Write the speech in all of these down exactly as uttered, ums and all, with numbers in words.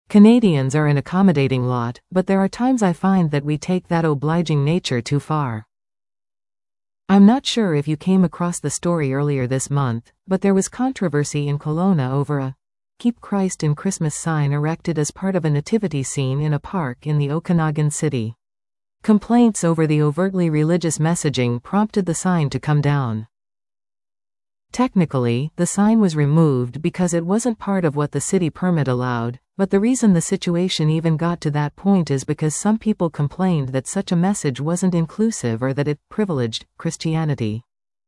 Canadians are an accommodating lot, but there are times I find that we take that obliging nature too far. I'm not sure if you came across the story earlier this month, but there was controversy in Kelowna over a Keep Christ in Christmas sign erected as part of a nativity scene in a park in the Okanagan City. Complaints over the overtly religious messaging prompted the sign to come down. Technically, the sign was removed because it wasn't part of what the city permit allowed, but the reason the situation even got to that point is because some people complained that such a message wasn't inclusive or that it privileged Christianity.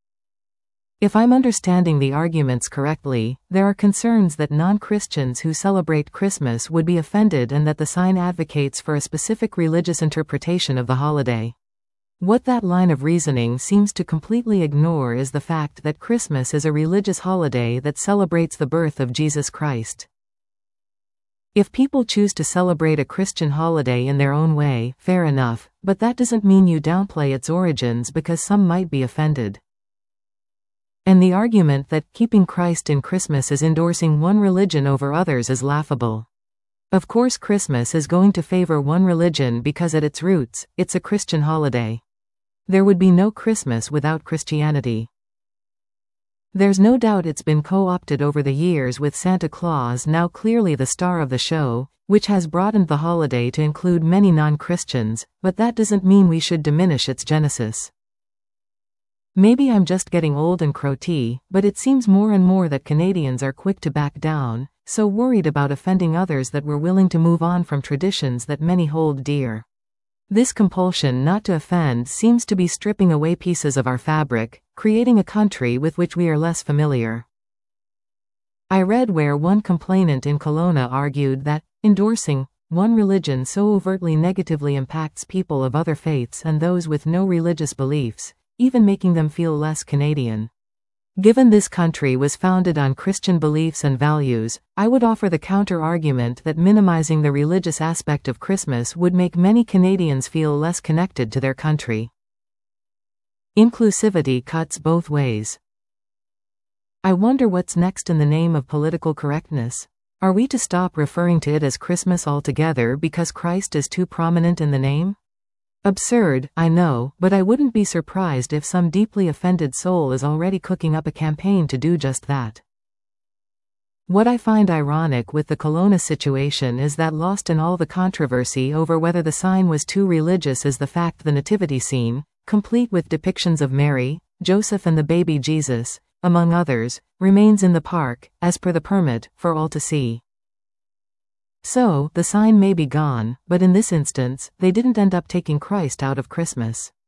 If I'm understanding the arguments correctly, there are concerns that non-Christians who celebrate Christmas would be offended and that the sign advocates for a specific religious interpretation of the holiday. What that line of reasoning seems to completely ignore is the fact that Christmas is a religious holiday that celebrates the birth of Jesus Christ. If people choose to celebrate a Christian holiday in their own way, fair enough, but that doesn't mean you downplay its origins because some might be offended. And the argument that keeping Christ in Christmas is endorsing one religion over others is laughable. Of course, Christmas is going to favor one religion because at its roots, it's a Christian holiday. There would be no Christmas without Christianity. There's no doubt it's been co-opted over the years, with Santa Claus now clearly the star of the show, which has broadened the holiday to include many non-Christians, but that doesn't mean we should diminish its genesis. Maybe I'm just getting old and crotty, but it seems more and more that Canadians are quick to back down, so worried about offending others that we're willing to move on from traditions that many hold dear. This compulsion not to offend seems to be stripping away pieces of our fabric, creating a country with which we are less familiar. I read where one complainant in Kelowna argued that endorsing one religion so overtly negatively impacts people of other faiths and those with no religious beliefs, even making them feel less Canadian. Given this country was founded on Christian beliefs and values, I would offer the counter-argument that minimizing the religious aspect of Christmas would make many Canadians feel less connected to their country. Inclusivity cuts both ways. I wonder what's next in the name of political correctness. Are we to stop referring to it as Christmas altogether because Christ is too prominent in the name? Absurd, I know, but I wouldn't be surprised if some deeply offended soul is already cooking up a campaign to do just that. What I find ironic with the Kelowna situation is that lost in all the controversy over whether the sign was too religious is the fact the nativity scene, complete with depictions of Mary, Joseph and the baby Jesus, among others, remains in the park, as per the permit, for all to see. So, the sign may be gone, but in this instance, they didn't end up taking Christ out of Christmas.